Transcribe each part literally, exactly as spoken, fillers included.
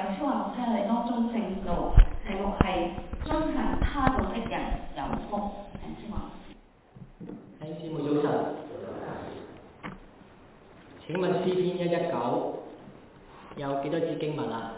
希望老師喺當中證道，題目係遵行他道的人有福。請師母。 弟兄姊妹早晨。請問詩篇一一九有幾多節經文啊？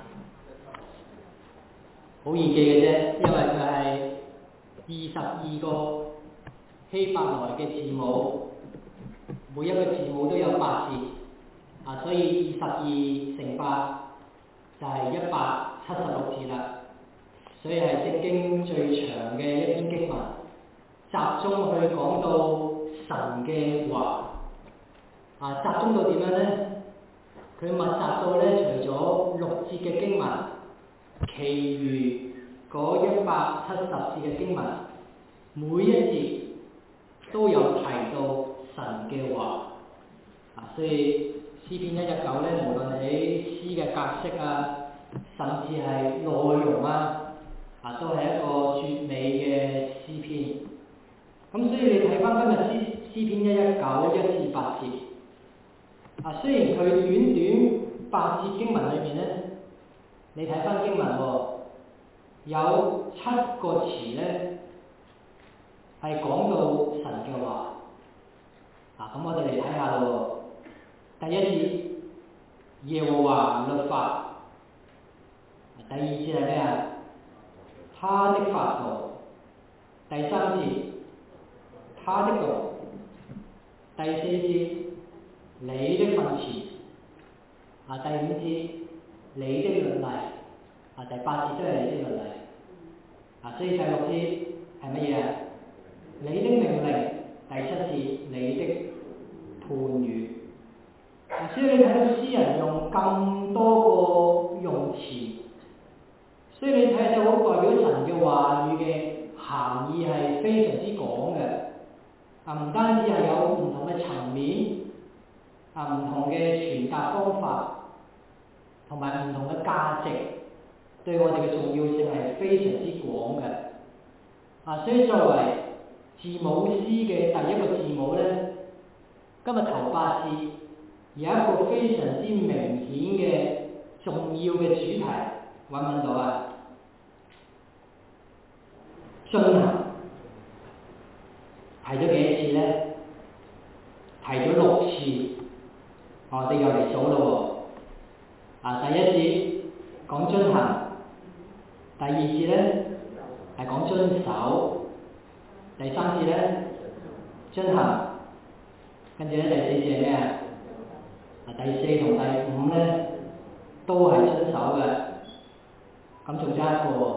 好易記嘅啫，因為佢係二十二個希伯來嘅字母，每一個字母都有八節，啊，所以二十二乘八就係一百七十六節啦。所以係聖經最長嘅一篇經文，集中去講到神嘅話。啊，集中到點樣呢？佢密集到咧，除咗六節嘅經文，其餘嗰一百七十節嘅經文，每一節都有提到神嘅話。啊，所以詩篇一一九咧，無論喺詩嘅格式啊，甚至係內容啊，啊，都係一個絕美嘅詩篇。咁所以你睇翻今日詩詩篇一一九一至八節。啊，雖然佢短短八節經文裏面咧，你睇翻經文喎、哦，有七個詞咧係講到神嘅話。啊，咁我哋嚟睇下咯。第一節耶和華律法，第二節係咩啊？他的法度。第三節他的道。第四節你的訓詞。啊，第五節你的律例。啊，第八節都係你的律例。啊，所以第六節係乜嘢啊？你的命令。第七節你的判語。啊，所以你睇到詩人用咁多個用詞，所以你睇到代表神嘅話語嘅含義係非常之廣嘅。啊，唔單止係有唔同嘅層面，啊，唔同嘅傳達方法，同埋唔同嘅價值，對我哋嘅重要性係非常之廣嘅。啊，所以作為字母詩嘅第一個字母咧，今日頭八節有一個非常之明顯嘅重要嘅主題，揾唔揾到啊？遵行。提咗幾多次咧？提咗六次。我哋又嚟數咯喎。啊，第一節講遵行，第二節咧係講遵守，第三節咧遵行，跟住咧第四節係咩啊？啊，第四同第五咧都係遵守嘅，咁仲差一個喎。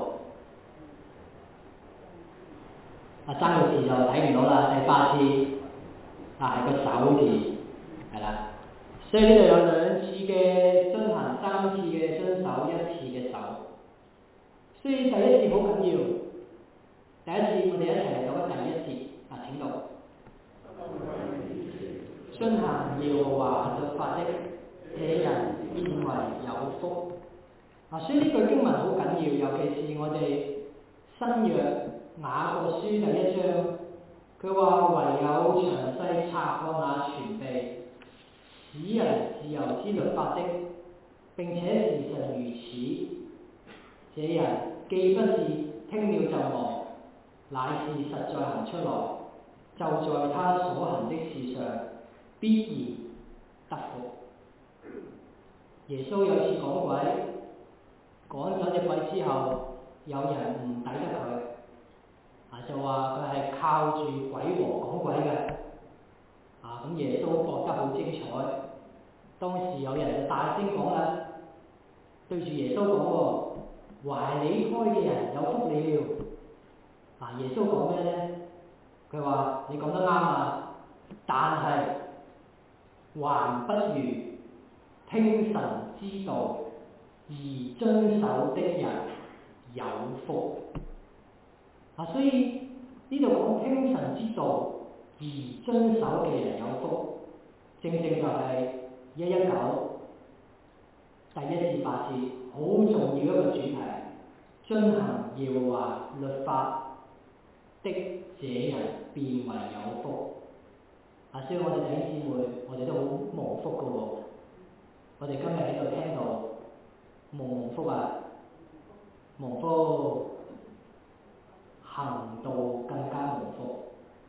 啊，爭個字就睇唔到啦。第八節啊係個守字，係啦。所以呢度有兩次嘅遵行，三次嘅遵守，一次嘅守。所以第一節好緊要。第一次我哋一齊嚟讀第一節。啊，請讀。遵行耶和華律法的，這人便為有福。啊，所以呢句經文好緊要，尤其是我哋新約雅各書第一章，佢話唯有詳細察看那全備使人自由之律法的，並且時常如此，這人既不是聽了就忘，乃是實在行出來，就在他所行的事上必然得福。耶穌有次趕鬼，趕走隻鬼之後，有人唔抵得佢，啊就話佢係靠住鬼王趕鬼嘅。啊，咁耶穌覺得好精彩。當時有人就大聲講啦，對住耶穌講喎，懷你胎嘅人有福了。啊，耶穌講咩呢？佢話你講得啱啊，但係還不如聽神之道而遵守的人有福。啊，所以呢度講聽神之道而遵守嘅人有福，正正就係一一九第一至八節好重要一個主題，遵行耶和華律法的這人便為有福。啊，所以我哋弟兄姊妹，我哋都好蒙福㗎喎。我哋今日喺度聽到， 蒙唔蒙福啊？蒙福，行道更加蒙福。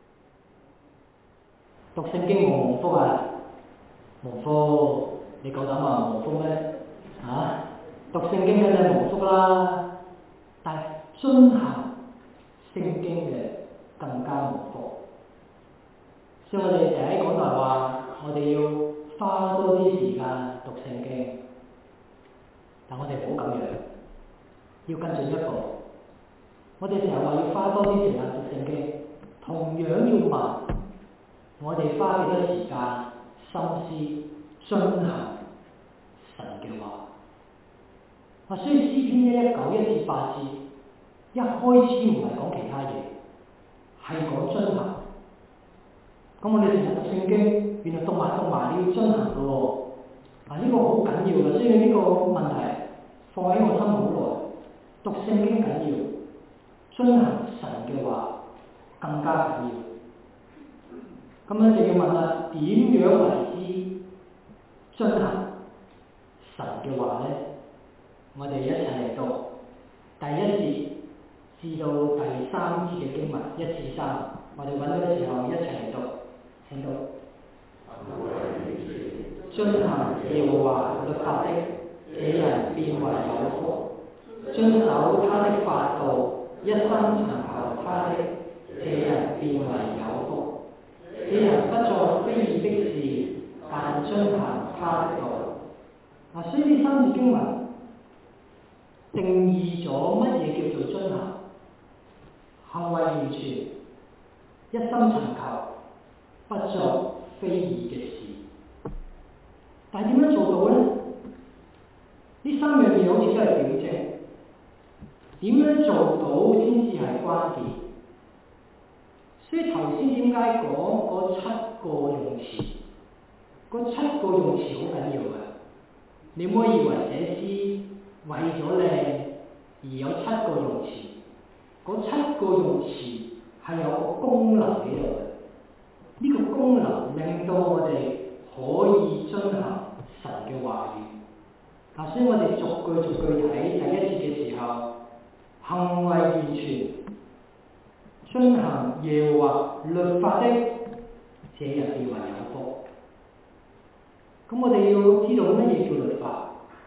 讀聖經蒙唔蒙福啊？蒙福，你夠膽話蒙福咩？啊？讀聖經梗係蒙福啦，但係遵行聖經嘅更加蒙福。所以我哋成日喺講台話，我哋要花多啲時間讀聖經，但我哋唔好咁樣，要更進一步。我哋成日話要花多啲時間讀聖經，同樣要問我哋花幾多時間心思遵行神嘅話。啊，所以詩篇一一九一至八節一開始唔係講其他嘢，係講遵行。咁我哋成日讀聖經，原來讀埋讀埋你要遵行嘅喎。啊，呢個好緊要嘅，所以呢個問題放喺我心好耐。讀聖經緊要，遵行神嘅話更加緊要。咁樣就要問啦，點樣為之遵行神嘅話呢？我哋一齊嚟讀第一節至到第三節嘅經文，一至三。我哋揾到嘅時候一齊嚟讀，請讀。遵行耶和華律法的，這人便為有福；遵守他的法度，一生尋求他的，這人便為有福。這人不作非義的事，但遵行他的道。嗱，所以呢三節經文定義咗乜嘢叫做遵行，行為完全，一心尋求，不作非義嘅事。但係點樣做到呢？呢三樣嘢好似都係表徵，點樣做到先至係關鍵。所以頭先點解講嗰七個用詞？嗰七個用詞好緊要嘅。你唔可以以為寫詩為咗靚而有七個用詞，嗰七個用詞係有個功能喺度嘅。呢個功能令到我哋可以遵行神嘅話語。嗱，所以我哋逐句逐句睇第一節嘅時候，行為完全，遵行耶和華律法的，這人便為有福。咁我哋要知道乜嘢叫律法？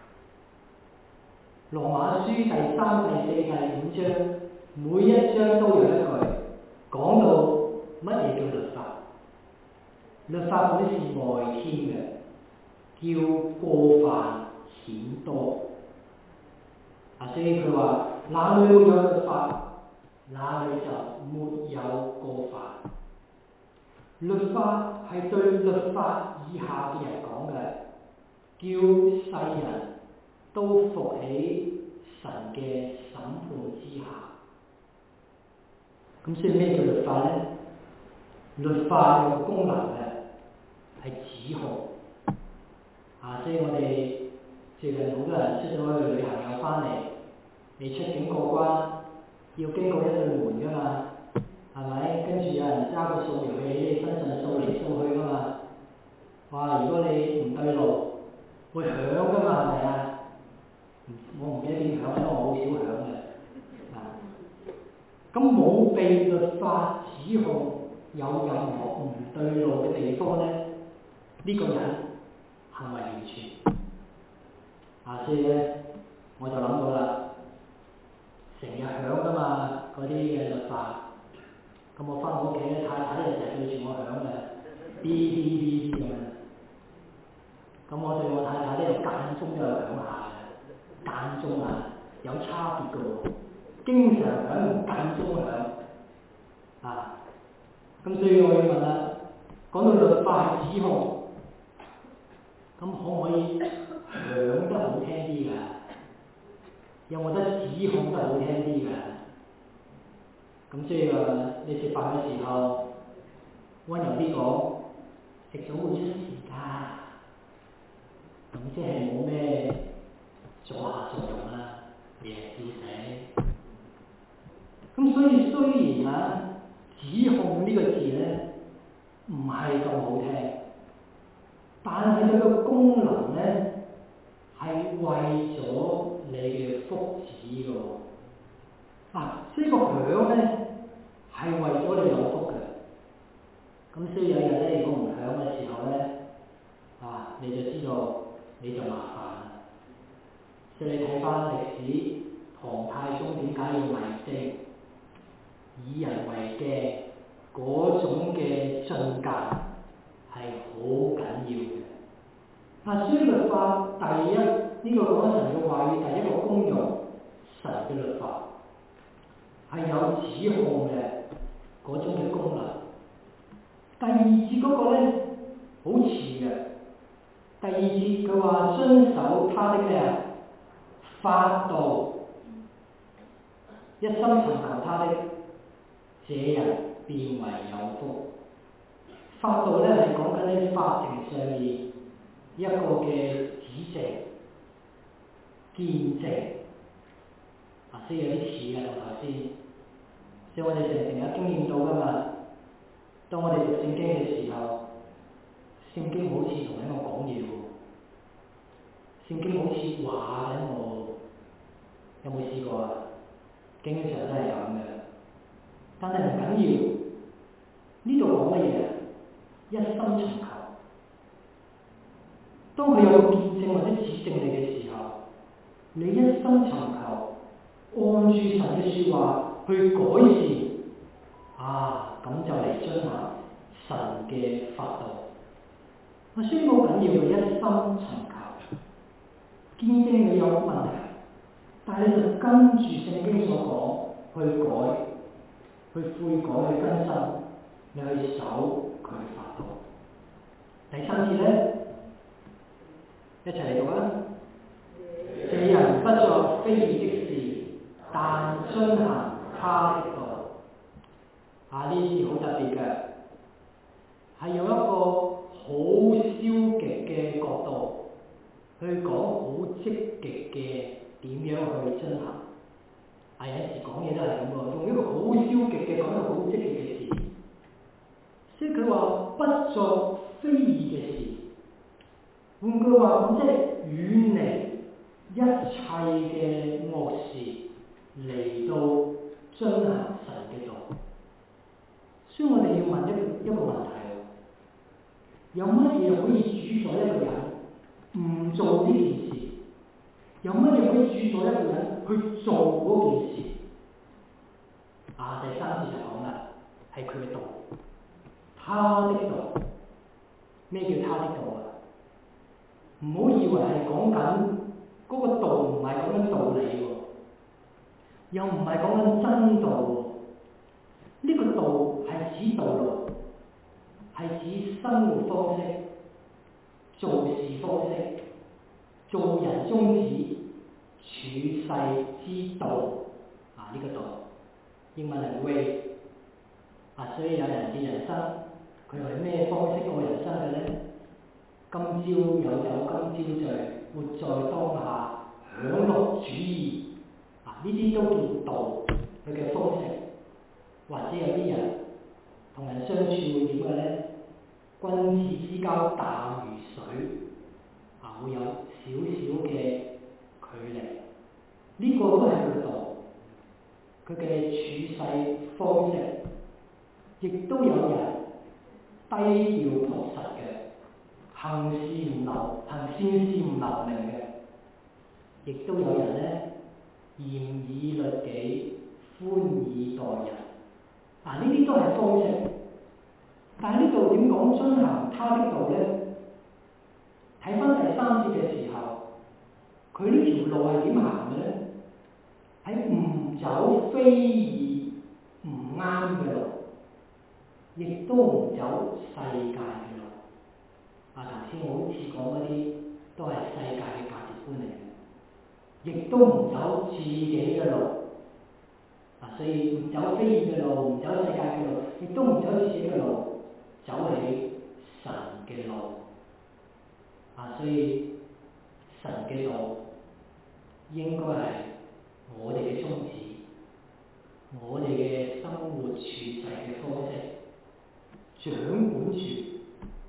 羅馬書第三、第四、第五章，每一章都有一句講到乜嘢叫律法。律法嗰啲是外添嘅，叫過犯顯多。啊，所以佢話：哪裏沒有律法，哪裏就沒有過犯。律法係對律法以下嘅人講嘅，叫世人都服喺神嘅審判之下。咁所以咩叫律法呢？律法有個功能嘅係指控。啊，所以我哋最近好多人出咗去旅行又翻嚟，你出境過關要經過一對門㗎嘛，係咪？跟住有人揸個掃描器喺你身上掃嚟掃去㗎嘛。哇！如果你唔對路，會響㗎嘛，係咪啊？我唔記得點響，因為我好少響嘅。啊，咁冇被律法指控有任何唔對路嘅地方咧，呢、這個人行為完全。啊，所以咧我就諗到啦，成日響㗎嘛嗰啲嘅律法。咁我翻到屋企咧，太太就成日對住我響嘅，嗶嗶嗶咁樣。咁我對我太太咧，有間中都有響下嘅，間中啊有差別嘅喎，經常響，間中響，啊，咁所以我要問啦，講到律法係指控，咁可唔可以響得好聽啲㗎？有冇得指控得好聽啲㗎？咁所以話你食飯嘅時候温柔啲講，食咗會出事㗎。咁即係冇咩阻下作用啦，你係照寫。咁所以雖然啊，指控呢個字咧唔係咁好聽，但係佢個功能咧係為咗你嘅福祉嘅喎。啊，所以個響咧係為咗你有福嘅。咁所以有日咧，如果唔響嘅時候咧，啊，你就知道你就麻煩啦。所以你睇翻歷史，唐太宗點解要迷政，以人為鏡嗰種嘅進戒係好緊要嘅。啊，所以律法第一呢、這個講緊神嘅話語，第一個功用，神嘅律法係有指控嘅嗰種嘅功能。第二節嗰個咧好似嘅，第二節佢話遵守他的咩啊法度，一心尋求他的，這人便為有福。法度咧係講緊喺法庭上面一個嘅指證、見證，啊，所以有啲似嘅同頭先，所以我哋成日成日經驗到噶嘛。當我哋讀聖經嘅時候，聖經好似同緊我講嘢喎，聖經好似話緊我，有冇試過啊？經常都係咁嘅，但係唔緊要。呢度講乜嘢啊？一心尋求。當佢有個見證或者指證你嘅時候，你一心尋求，按住神嘅説話去改善，啊，咁就嚟遵行神嘅法度。啊，所以好緊要嘅，一心尋求。見證你有問題，但係你就跟住聖經所講去改、去悔改、去更新，你去守佢嘅法度。第三節咧，一齊嚟讀啦。這人不作非義的事，但遵行他的道。啊，呢啲好特別嘅，係用一個好消極嘅角度去講好積極嘅點樣去遵行。啊，有時講嘢都係咁喎，用一個好消極嘅講一個好積極嘅事。所以佢話不作非義嘅事，換句話講，即係遠離一切嘅惡事，嚟到遵行神嘅道。所以我哋要問一個一個問題：有乜嘢可以主宰一個人唔做呢件事？有乜嘢可以主宰一個人去做嗰件事？啊，第三節就講啦，係佢嘅道，他的道。咩叫他的道啊？唔好以為係講緊嗰個道，唔係講緊道理喎，又唔係講緊真道喎。呢個道係指道路，係指生活方式、做事方式、做人宗旨、處世之道。啊，呢個道英文係 way。啊，所以有人嘅人生，佢係咩方式過人生嘅咧？今朝有酒今朝醉，活在當下，享樂主義。啊，呢啲都叫道，佢嘅方式。或者有啲人同人相處會點嘅咧？君子之交淡如水，啊，會有少少嘅距離。呢、這個都係佢道，佢嘅處世方式。亦都有人低調樸實嘅，行事唔留，行善事唔留名嘅。亦都有人咧嚴以律己，寬以待人。嗱，呢啲都係方式。但係呢度點講遵行他的道咧？睇翻第三節嘅時候，佢呢條路係點行嘅咧？係唔走非義唔啱嘅路，亦都唔走世界嘅路。啊，頭先我好似講嗰啲都係世界嘅價值觀嚟嘅，亦都唔走自己嘅路。啊，所以唔走非義嘅路，唔走世界嘅路，亦都唔走自己嘅路，走起神嘅路。啊，所以神嘅路應該係我哋嘅宗旨，我哋嘅生活處世嘅方式，掌管住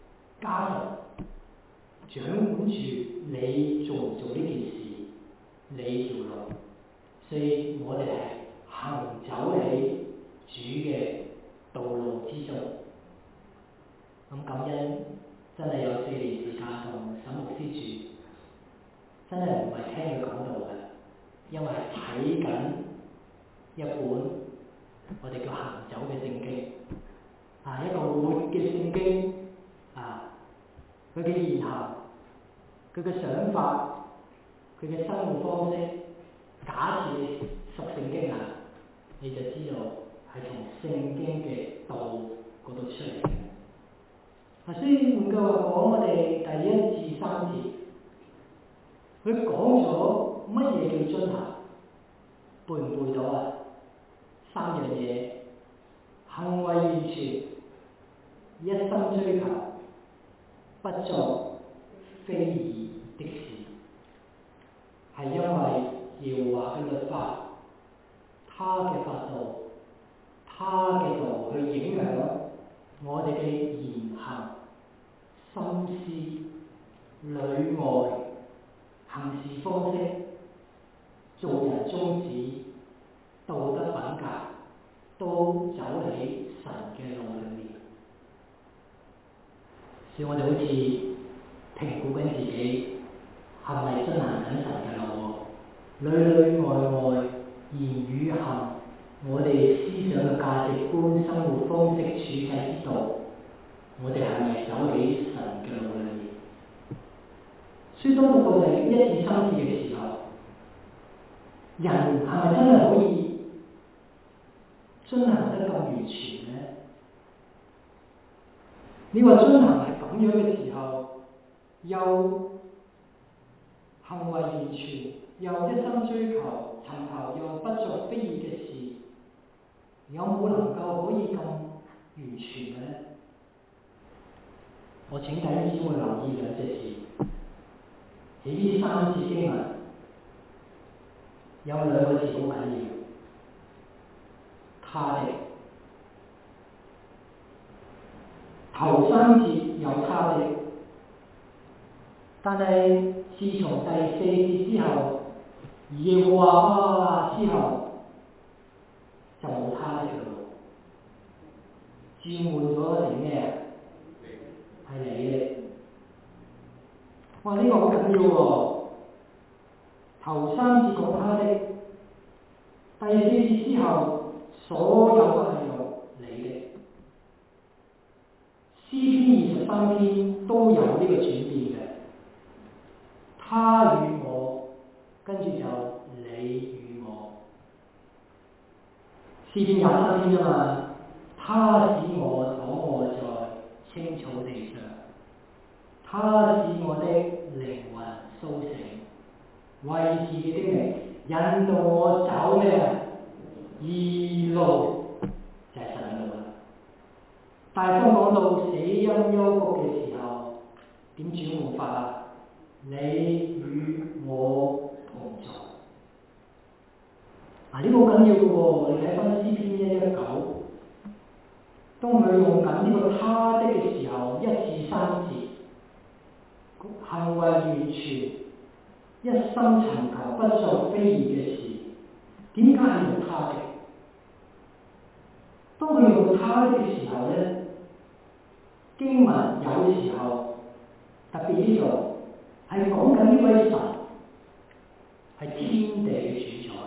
家庭，掌管住你做唔做呢件事， 你條路，所以我哋係行走喺主嘅道路之中。咁感恩真係有四年時間同沈牧師住，真係唔係聽佢講道嘅，因為係睇緊一本我哋叫行走嘅聖經，啊一個活嘅聖經，啊佢嘅言行，佢嘅想法，佢嘅生活方式。假設你熟聖經啊，你就知道係從聖經嘅道嗰度出嚟嘅。啊，所以換句話講，我哋第一至三節，佢講咗乜嘢叫遵行，背唔背到啊？三樣嘢，行為完全，一生追求，不作非義的事，係因為耶和華嘅律法，他嘅法度，他嘅道去影響我哋嘅言行、心思、裏外、行事方式、做人宗旨、道德品格，都走喺神嘅路裏面。所以我哋好似評估緊自己係咪遵行緊神嘅路，裏裏外外、言語行，我哋思想嘅價值觀、生活方式、處世之道，我哋係咪走喺神嘅路裏面？所以當讀到第一至三節嘅時候，人係咪真係可以遵行得咁完全呢？你話遵行係咁樣嘅時候，又行為完全，又一生追求、尋求，又不作非義嘅事，有冇能夠可以咁完全嘅呢？我請弟兄姊妹留意兩隻字，喺呢三節經文有兩個字好緊要，他的。頭三節有他的，但係自從第四節之後，耶和華之後就冇他的咯，轉換咗成咩啊？係你嘅。哇！呢、這個好緊要喎。頭三節講他的，第四節之後所有都係用你嘅。詩篇二十三篇都有呢個轉變嘅，他與我，跟住就你與我。詩篇廿三篇啊嘛，他使我躺臥在青草地上，他使我的靈魂甦醒，為自己的名引導我走咩義路，就係神嘅路啦。但係當講到死蔭幽谷嘅時候，點轉換法啊？你與我同在。嗱，呢個好緊要嘅喎，你睇翻詩篇一一九，當佢用緊呢個他的嘅時候，一至三節，行為完全，一生尋求，不作非義嘅事，點解係用他的？當佢用他的嘅時候咧，經文有時候特別呢度係講緊呢位神係天地嘅主宰，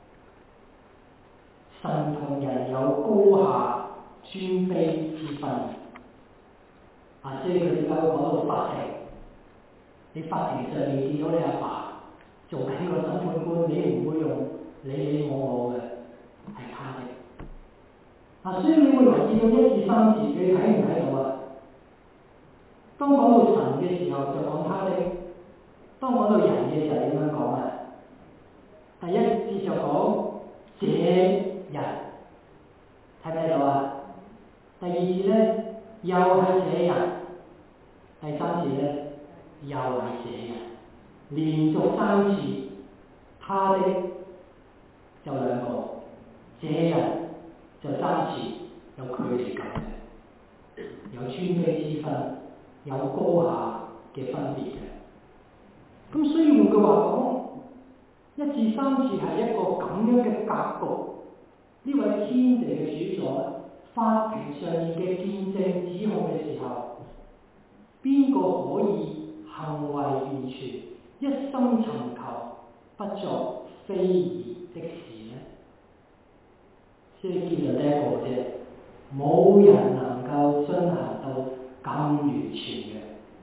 神同人有高下尊卑之分。啊，所以佢點解會講到法庭？你法庭上面見到你阿爸，爸做緊個審判官，你唔會用你你我我嘅，係他的。啊，所以你會留意到一至三節，你睇唔睇到啊？當講到神嘅時候就講他的，當講到人嘅時候點樣講啊？第一節就講這人，睇唔睇到啊？第二節咧又係這人，第三節咧又係這人，連續三次，他的就兩個，這人就三次，有距離感嘅，有尊卑之分。有高下嘅分別嘅，咁所以換句話講， 一至三次係一個咁樣嘅格局。呢位天地嘅主宰，法庭上面嘅見證指控嘅時候，邊個可以行為完全，一生尋求，不作非義的事呢？所以結論得一個啫，冇人能夠遵行到咁完全嘅。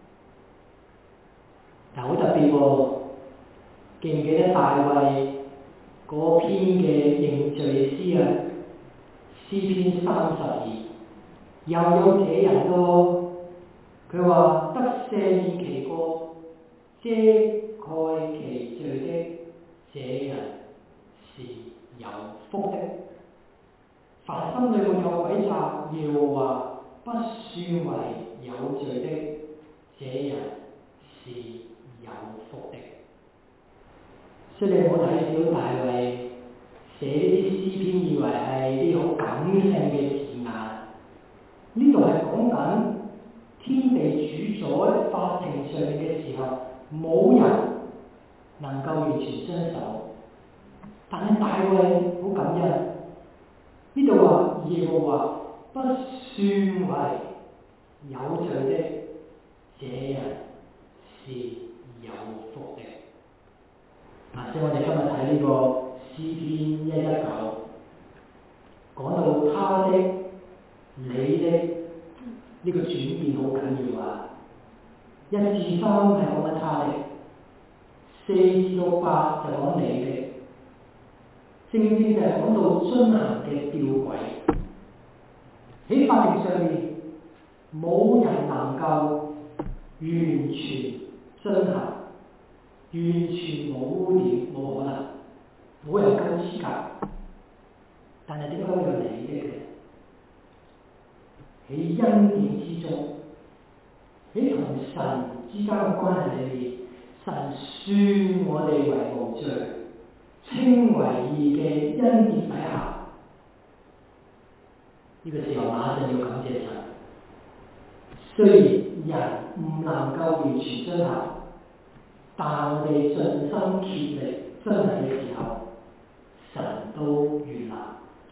但好特別喎，記唔記得大衛嗰篇嘅認罪詩啊？詩篇三十二，又有這人咯，佢話得赦免其過、遮蓋其罪的，這人是有福的。凡心裏沒有詭詐，耶和華不算為有罪的，這人是有福的。所以你唔好睇小大衛寫呢啲詩篇，以為係啲好感性嘅字眼。呢度係講緊天地主宰法庭上面嘅時候，冇人能夠完全遵守。但係大衛好感恩，呢度話耶和華不算為有罪的，這人是有福的。嗱，所以我哋今日睇呢個詩篇一一九，講到他的、你的呢個轉變好緊要啊！一至三係講緊他的，四至到八就講你的，正正就係講到遵行嘅吊詭。喺法庭上面，冇人能夠完全遵行。完全冇污點，冇可能，冇人夠資格。但係點解會有你的嘅？喺恩典之中，喺同神之間嘅關係裏面，神算我哋為無罪，稱為義嘅恩典底下，呢、這個時候馬上要感謝神。雖然人唔能夠完全遵行，但我哋盡心竭力遵行嘅時候，神都悅納。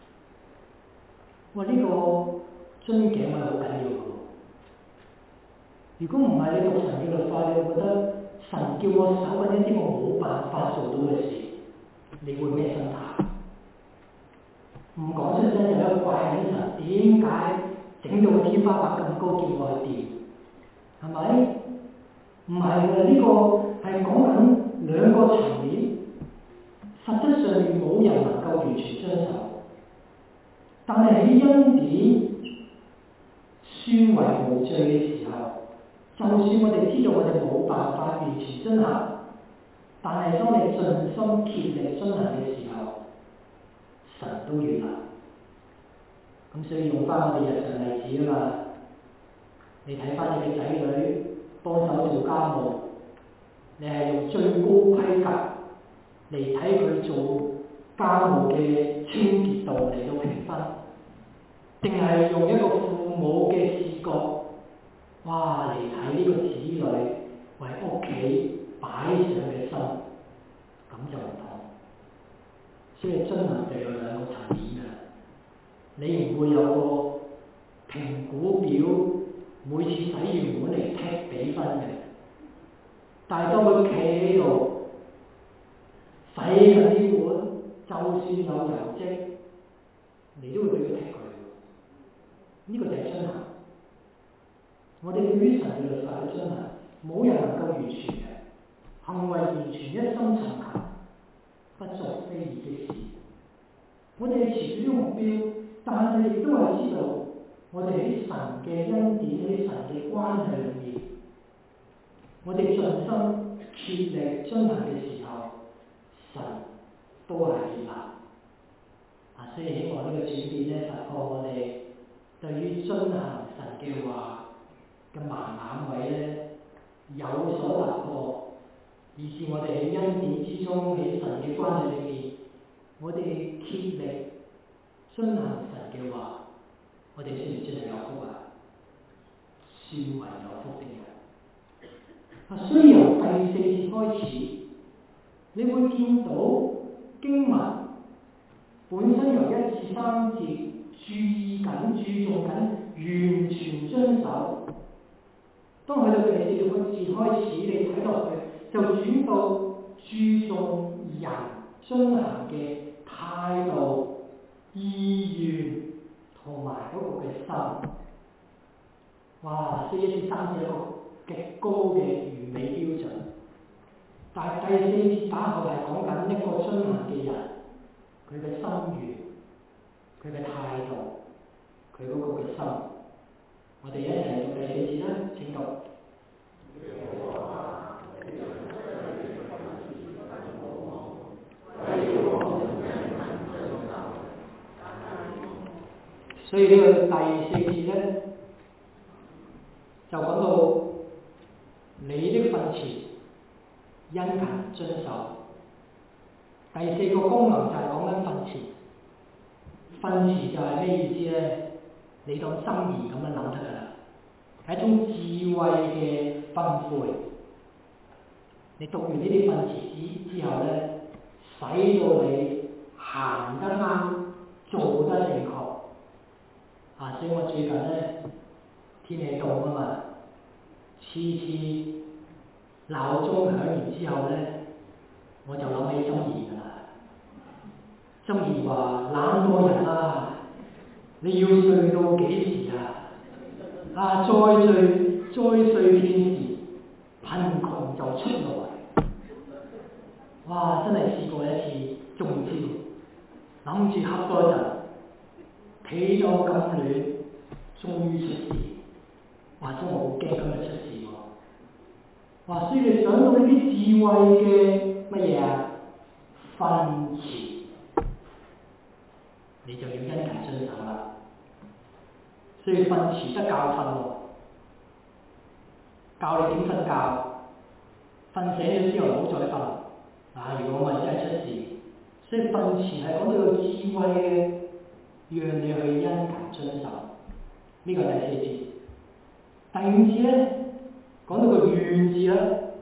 哇！呢、這個樽頸係好緊要嘅。如果唔係你讀神嘅律法，你會覺得神叫我守緊一啲我冇辦法做到嘅事，你會咩心態？唔講出聲就喺度怪緊神，點解整到個天花板咁高叫我去掂？係咪？唔係嘅，呢、這個係講緊兩個層面。實質上面冇人能夠完全遵守，但係喺恩典算為無罪嘅時候，就算我哋知道我哋冇辦法完全遵行，但係當你盡心竭力遵行嘅時候，神都悅納。咁所以用翻我哋日常例子啊嘛，你睇翻你嘅仔女幫手做家務，你係用最高規格嚟睇佢做家務嘅清潔度嚟到評分，定係用一個父母嘅視角，哇嚟睇呢個子女為屋企擺上嘅心，咁就唔同。所以遵行就有兩個層面㗎，你唔會有個評估表，每次洗完碗嚟剔比分嘅，但係當佢企喺度洗緊啲碗，就算有油漬，你都會俾佢剔佢。呢、這個就係遵行。我哋對於神嘅律法嘅遵行，冇人能夠完全嘅，行為完全，一心尋求，不作非義的事。我哋係持住呢個目標，但係亦都係知道，我哋喺神嘅恩典、喺神嘅關係裏面，我哋盡心竭力遵行嘅時候，神都係悅納。啊，所以希望呢個轉變咧，突破我哋對於遵行神嘅話嘅盲眼位咧有所突破，以致我哋喺恩典之中，喺神嘅關係裏面，我哋竭力遵行神嘅話，我哋算唔算係有福啊？算為有福的人。啊，所以由第四節開始， 你會見到經文本身由一至三節注意緊、注重緊完全遵守。當去到第四節開始，你睇落去就轉到注重人遵行嘅態度、意願同埋嗰個嘅心。哇！四一至三節一個極高嘅完美標準。但係第四節打後係講緊一個遵行嘅人，佢嘅心願、佢嘅態度、佢嗰個嘅心。我哋一齊讀第四節啦，請讀。所以呢個第四節咧，就講到你的訓詞殷勤遵守。第四個功能就係講緊訓詞。訓詞就係咩意思咧？你當箴言咁樣諗得㗎啦，係一種智慧嘅吩咐。你讀完呢啲訓詞之之後咧，使到你行得啱，做得正確。啊！所以我最近咧天氣凍啊嘛，次次鬧鐘響完之後咧，我就諗起箴言㗎啦。箴言話：懶惰人啊，你要睡到幾時啊？啊！再睡再睡片時，貧窮就出來。哇！真係試過一次中招，諗住瞌多陣。企到咁暖，終於出事。哇！真係好驚今日出事喎。哇！所以你想到呢啲智慧嘅乜嘢啊？訓詞，你就要殷勤遵守啦。所以訓詞得教訓喎，教你點瞓覺，瞓醒咗之後唔好再瞓。啊！如果我真係出事，所以訓詞係講到有智慧嘅。讓你去殷勤遵守，呢、這個第四節。第五節咧，講到個願字啦。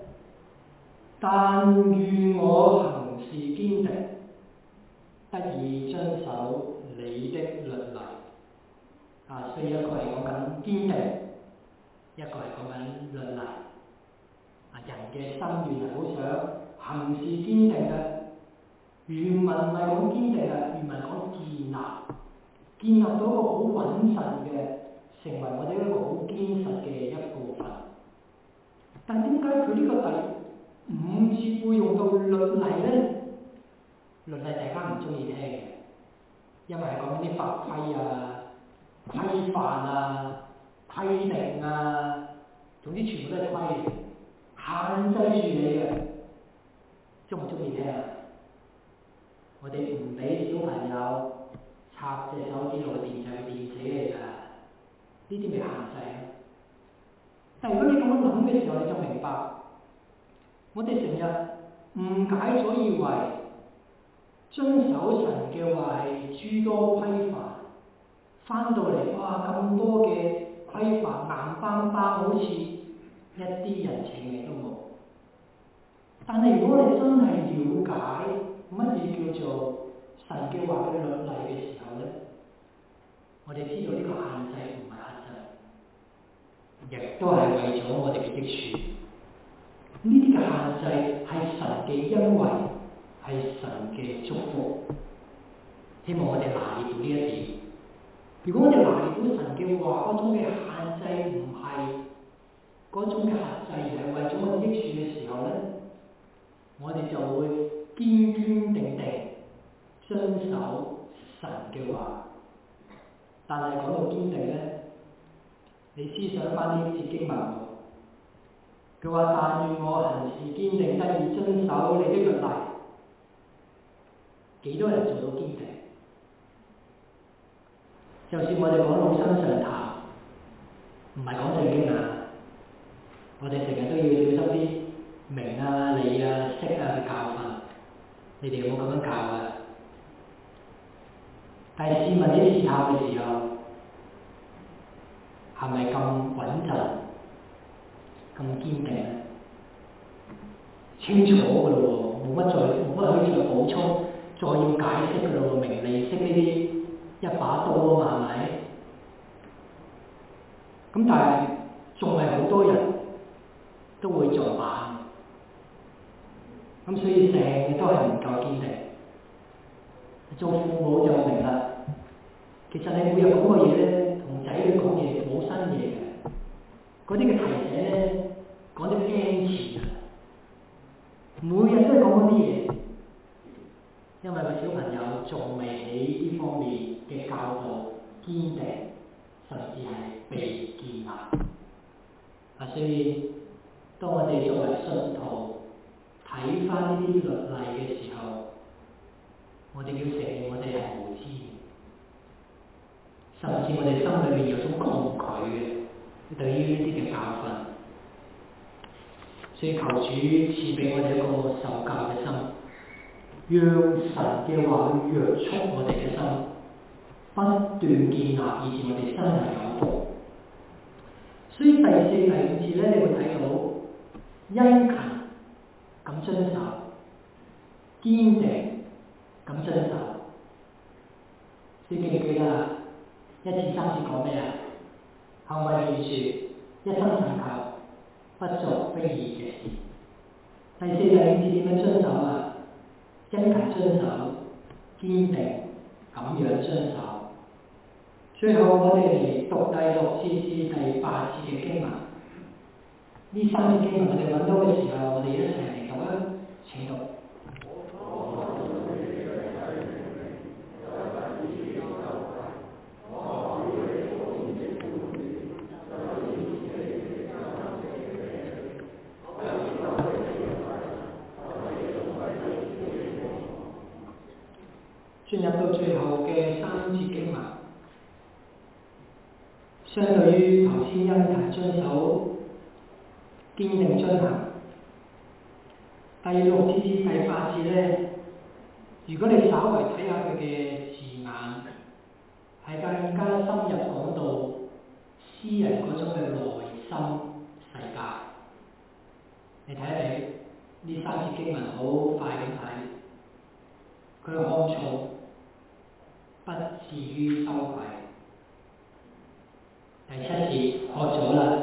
但願我行事堅定，得以遵守你的律例。啊，所以一個係講緊堅定，一個係講緊律例。啊，人嘅心願係好想行事堅定嘅。原文唔係講堅定嘅，原文講建立。建立到一個好穩陣嘅，成為我哋一個好堅實嘅一部分。但點解佢呢個第五節會用到律例咧？律例大家唔中意聽嘅，因為係講緊啲法規啊、規範啊、規定啊，總之全部都係規，限制住你嘅。中唔中意聽啊？我哋唔俾小朋友插隻手指落個電掣，會電死你㗎。呢啲咪限制咯。但如果你咁樣諗嘅時候，你就明白，我哋成日誤解咗，以為遵守神嘅話係諸多規範，翻到嚟哇咁多嘅規範硬邦邦，好似一啲人情味都冇。但係如果我哋真係了解乜嘢叫做神嘅話嘅律例嘅時候咧，我哋知道呢個限制唔係限制，亦都係為咗我哋嘅益處。呢啲嘅限制係神嘅恩惠，係神嘅祝福。希望我哋拿捏到呢一點。如果我哋拿捏到神嘅話嗰種嘅限制唔係嗰種嘅限制，而係為咗我哋益處嘅時候咧，我哋就會堅堅定定遵守神嘅話。但係講到堅定咧，你思想翻呢節經文，佢話：但願我行事堅定，得以遵守你的律例。幾多人做到堅定？就算我哋講老生常談，唔係講正經啊，我哋成日都要小心啲明啊、理啊、識啊去教訓。你哋有冇咁樣教啊？但係試問啲試探嘅時候，係咪咁穩陣、咁堅定咧？清楚㗎咯喎， 冇乜再冇乜可以再補充，再要解釋嘅咯，名利息呢啲一把刀啊嘛，係咪？咁但係仲係好多人都會做反，咁所以成日都係唔夠堅定。做父母就明啦，其實你每日講嘅嘢咧，同仔女講嘢冇新嘢嘅，嗰啲嘅提醒咧講得 N 次啊，每日都係講嗰啲嘢，因為個小朋友仲未喺呢方面嘅教導堅定，甚至係被建立。啊，所以當我哋作為信徒睇翻呢啲律例嘅時候，我哋要承認我哋係無知，甚至我哋心裏面有種抗拒嘅對於呢啲嘅教訓。所以求主賜俾我哋一個受教嘅心，讓神嘅話去約束我哋嘅心，不斷建立，以致我哋真係有福。所以第四、第五節咧，你會睇到殷勤咁遵守，堅定咁遵守。你記唔記得啊？一至三節講咩啊？行為嚴肅，一心尋求，不作非義嘅事。第四、第五節點樣遵守啊？殷勤遵守，堅定咁樣遵守。最後我哋嚟讀第六節至第八節嘅經文。呢三節經文我哋揾到嘅時候，我哋一齊嚟讀啦，請讀。進入到最後嘅三節經文，相對於頭先殷勤遵守、堅定遵行，第六節至第八節咧，如果你稍為睇下佢嘅字眼，係更加深入講到詩人嗰種嘅內心世界。你睇一睇呢三節經文，好快咁睇，佢嘅康重不至於羞愧。第七節學咗啦，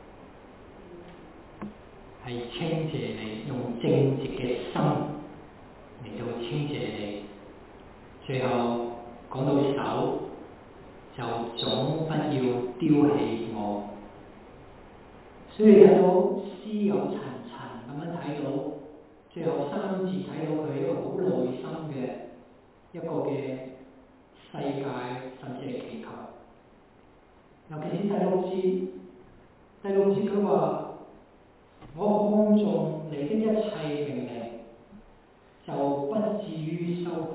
係稱謝你，用正直嘅心嚟到稱謝你。最後講到手，就總不要丟棄我。所以睇到詩有層層咁樣睇到，最後三節睇到佢一個好內心嘅一個嘅世界，甚至係祈求。尤其是第六節，第六節佢話：我看重你的一切命令，就不至於羞愧。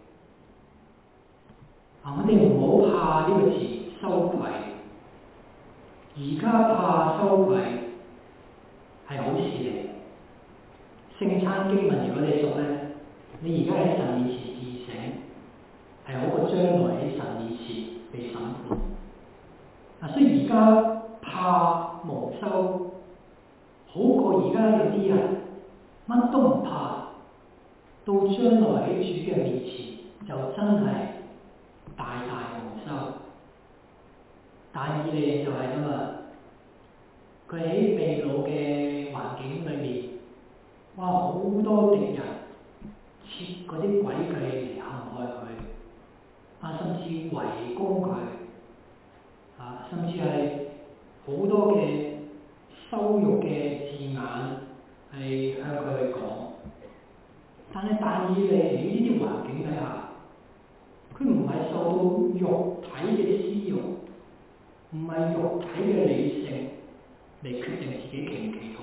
啊！我哋唔好怕呢個字羞愧，而家怕羞愧係好事嚟。聖餐經文如果你熟咧，你而家喺神面前自省，係好過將來喺神面前被審判。啊，所以而家怕蒙羞，好過而家有啲人乜都唔怕，到將來喺主嘅面前就真係大大蒙羞。但以理就係咁啦，佢喺被擄嘅環境裏面，哇，好多敵人設嗰啲詭計嚟陷害佢，啊，甚至圍攻佢。啊，甚至係好多嘅羞辱嘅字眼係向佢去講，但係但以理喺呢啲環境底下，佢唔係受到肉體嘅私欲，唔係肉體嘅理性嚟決定自己祈唔祈禱。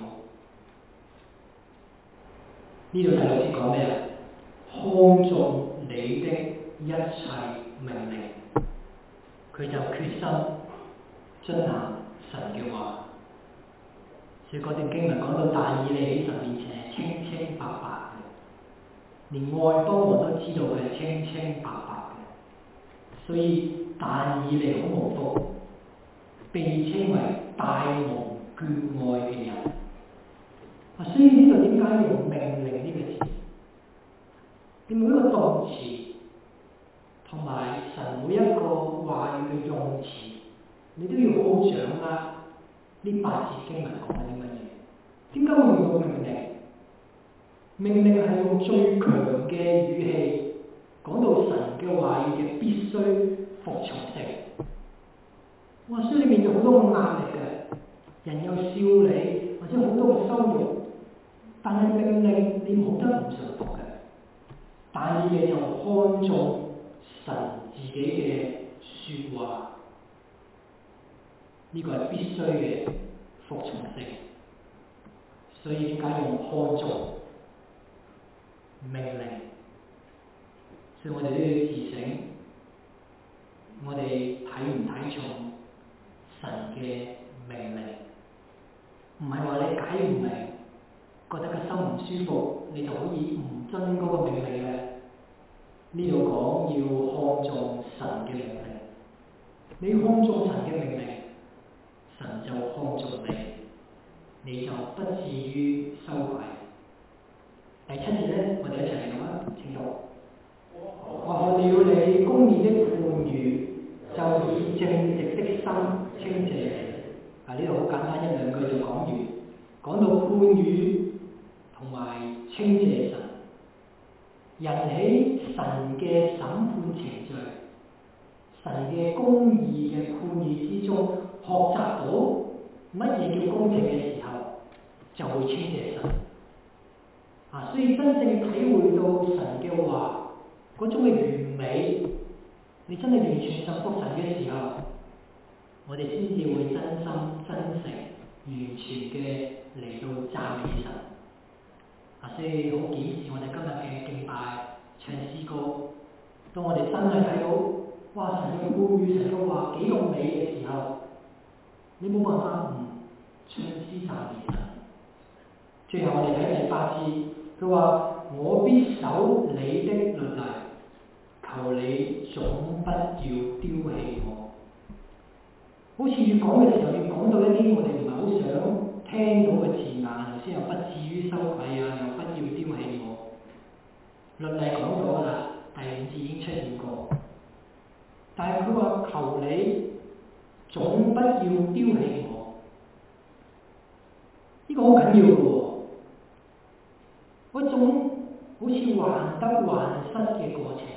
呢度第六節講咩啊？看重你的一切命令，佢就決心遵行神嘅話。所以嗰段經文講到但以理喺神面前係清清白白嘅，連外邦人都知道佢係清清白白嘅。所以但以理好蒙福，被稱為大蒙眷愛嘅人。啊，所以呢度點解用命令呢個字？ 你每一個動詞同埋神每一個話語嘅用詞，你都要好好掌握呢八節經文講緊啲乜嘢。點解會用到命令？命令係用最強嘅語氣講到神嘅話語嘅必須服從性。哇！所以你面對好多嘅壓力嘅，人又笑你，或者好多嘅羞辱，但係命令你冇得唔順服嘅。但係你就看重神自己嘅説話，呢、這個係必須嘅服從性。所以點解用看重命令？所以我哋都要自省，我哋睇唔睇重神嘅命令？唔係話你解唔明，覺得個心唔舒服，你就可以唔遵嗰個命令嘅。呢度講要看重神嘅命令，你看重神嘅命令，神就看重你，你就不至於羞愧。第七節咧，我哋一齊嚟讀啊，請讀。我了你公義的判語，就以正直的心稱謝你。啊，呢度好簡單，一兩句就講完。講到判語同埋稱謝神，人喺神嘅審判程序、神嘅公義嘅判語之中，學習到乜嘢叫公正嘅時候，就會稱謝神。啊，所以真正體會到神嘅話嗰種嘅完美，你真係完全信服神嘅時候，我哋先至會真心真誠、完全嘅嚟到讚美神。啊，所以好檢視我哋今日嘅敬拜、唱詩歌。當我哋真係睇到，哇！神嘅判語、神嘅話幾咁美嘅時候，你冇辦法唔唱詩讚美神。最後我哋睇第八節，佢話：我必守你的律例，求你總不要丟棄我。好似越講嘅時候，越講到一啲我哋唔係好想聽到嘅字眼，頭先又不至於羞愧啊，又不要丟棄我。律例講咗啦，第五節已經出現過，但係佢話求你總不要丟棄我，呢、這個好緊要嘅喎。嗰種好似患得患失嘅過程，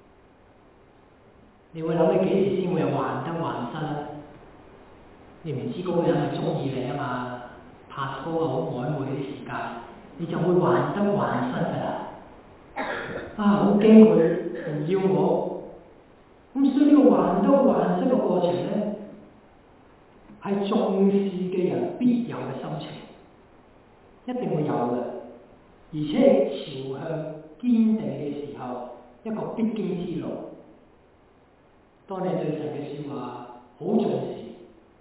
你會諗你幾時先會有患得患失咧？你唔知嗰個人係中意你啊嘛，拍拖啊好曖昧啲時間，你就會患得患失㗎啦。啊，好驚佢唔要我，咁所以呢個患得患失嘅過程咧，係重視嘅人必有嘅心情，一定會有嘅，而且係朝向堅定嘅時候，一個必經之路。當你對神嘅説話好重視，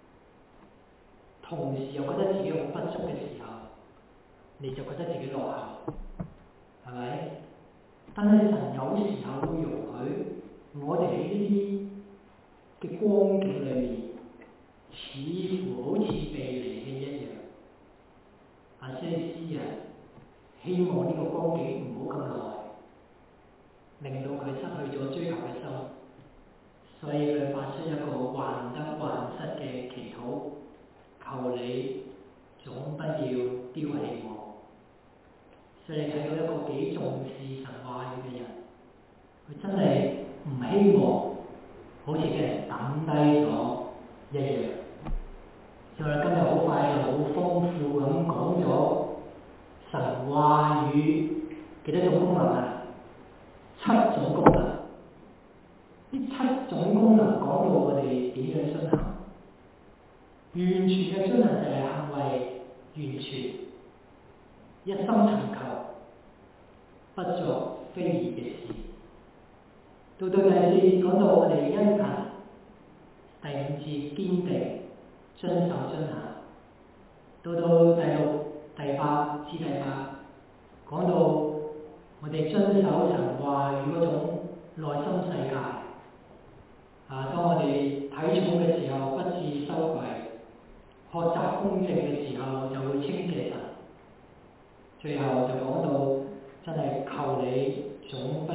同時又覺得自己好不足嘅時候，你就覺得自己落後，係咪？但係神有時候會容許我哋喺呢啲嘅光景裏面，似乎好似被離棄一樣。啊，所以詩人希望呢個光景唔好咁耐，令到佢失去咗追求嘅心，所以佢發出一個患得患失嘅祈禱，求你總不要丟棄我。所以你睇到一個幾重視神話語嘅人，佢真係唔希望好似俾人抌低咗一樣。所以今日好快又好豐富咁講咗神話語幾多種功能啊？七種功能。呢七種功能講到我哋點樣遵行，完全嘅遵行就係行為完全，一心尋求，不作非義嘅事。到到第四節講到我哋殷勤，第五節堅定遵守遵行。到到第六、第八至第八講到我哋遵守神話語嗰種內心世界。啊！當我哋睇重嘅時候，不致羞愧；學習公正嘅時候，就會稱謝神。最後就講到真係求你總不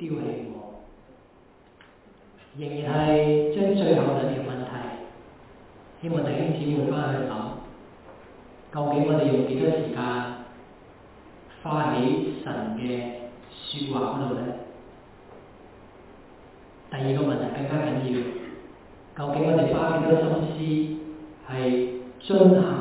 標起我。仍然係將最後兩條問題，希望弟兄姊妹翻去諗，究竟我哋用幾多時間花喺神嘅説話嗰度呢？第二個問題更加緊要，究竟我哋花幾多心思係遵行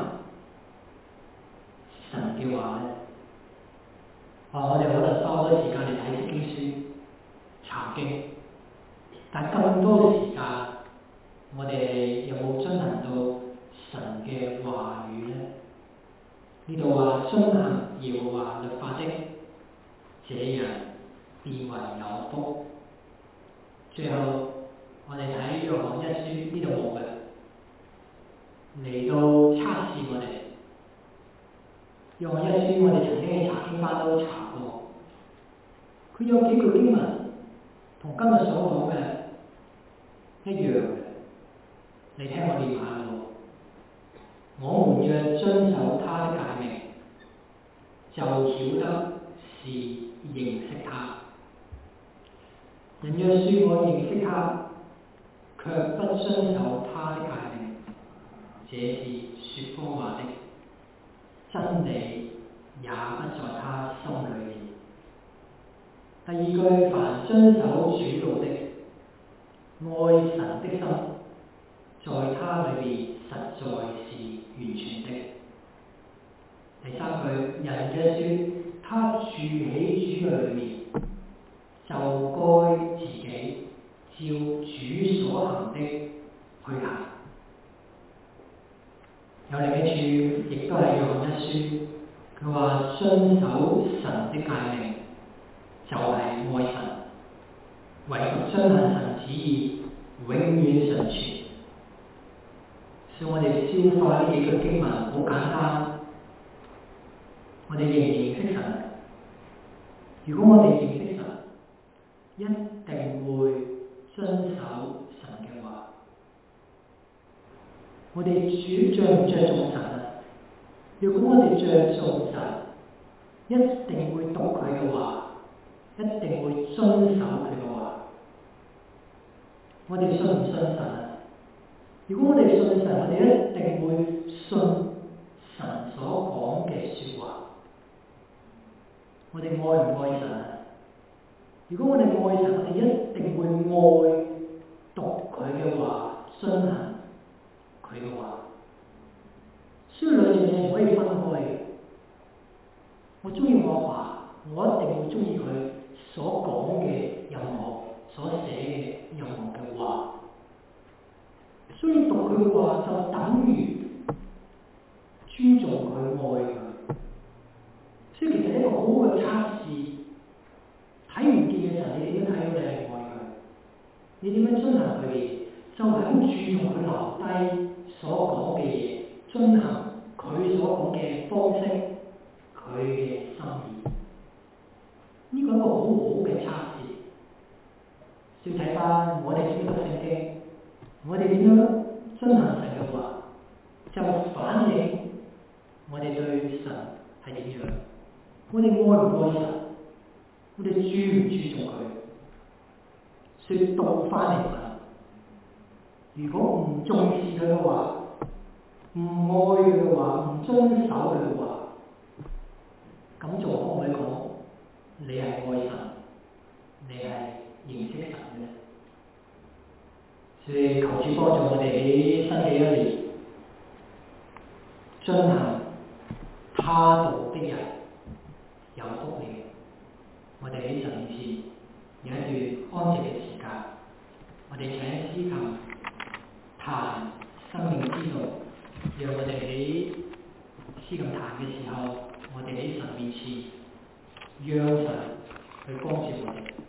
神嘅話呢？啊，我哋可能花好多時間嚟睇經書、查經，但更多時間，我哋有冇遵行到神嘅話語呢？呢度話遵行耶和華律法的，這樣變為有福。最後我哋睇約翰一書，呢度冇嘅，嚟到測試我哋。約翰一書我哋曾經喺查經班都查過，佢有幾句經文同今日所講嘅一樣嘅，你聽我念下喎。我們若遵守他的誡命，就曉得是認識他。人若說我認識他，卻不遵守他的誡命，這是說謊話的，真理也不在他心裏面。第二句，凡遵守主道的，愛神的心，在他裏面實在是完全的。第三句，人若說他住喺主裏面，就該自己照主所行的去行。有另一處亦都係約翰一書，佢話遵守神的誡命就係愛神，唯獨遵行神旨意，永遠常存。所以我哋消化呢幾句經文好簡單，我哋認唔認識神？如果我哋認識神，一定會遵守神嘅話。我哋主着唔着重神啊？如果我哋着重神，一定會讀佢嘅話，一定會遵守佢嘅話。我哋信唔信神啊？如果我哋信神，我哋一定會信神所講嘅説話。我哋愛唔愛神啊？如果我哋愛神，我哋一定會愛讀佢嘅話，遵行佢嘅話。所以兩樣嘢唔可以分開嘅。我中意我阿爸，我一定會中意佢所講嘅任何、所寫嘅任何嘅話。所以讀佢嘅話就等於尊重佢、愛佢。所以其實一個好好嘅測試，睇唔見嘅神，你點樣睇到你係愛佢？你點樣遵行佢嘅？就係好注重佢留低所講嘅嘢，遵行佢所講嘅方式，佢嘅心意。呢個係一個好好嘅測試。要睇翻我哋點樣讀聖經，我哋點樣遵行神嘅話，就反映我哋對神係點樣。我哋愛唔愛神？我哋注唔注重佢？説倒翻嚟問，如果唔重視佢嘅話，唔愛佢嘅話，唔遵守佢嘅話，咁仲可唔可以講你係愛神，你係認識神嘅呢？所以求主幫助我哋喺新嘅一年，遵行他道的人有福了。我哋喺神面前有一段安靜嘅時間，我哋請司琴彈生命之道，讓我哋喺司琴彈嘅時候，我哋喺神面前，讓神去光照我哋。